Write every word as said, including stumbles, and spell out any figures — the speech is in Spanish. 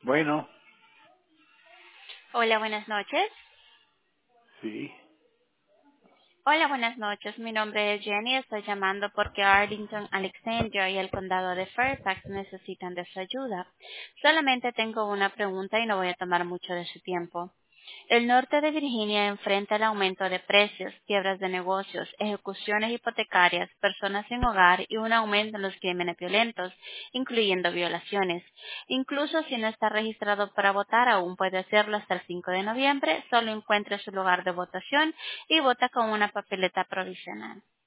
Bueno, Hola, buenas noches. sí. Hola, buenas noches. Mi nombre es Jenny. Estoy llamando porque Arlington, Alexandria y el condado de Fairfax necesitan de su ayuda. Solamente tengo una pregunta y no voy a tomar mucho de su tiempo. El norte de Virginia enfrenta el aumento de precios, quiebras de negocios, ejecuciones hipotecarias, personas sin hogar y un aumento en los crímenes violentos, incluyendo violaciones. Incluso si no está registrado para votar, aún puede hacerlo hasta el cinco de noviembre. Solo encuentre su lugar de votación y vota con una papeleta provisional.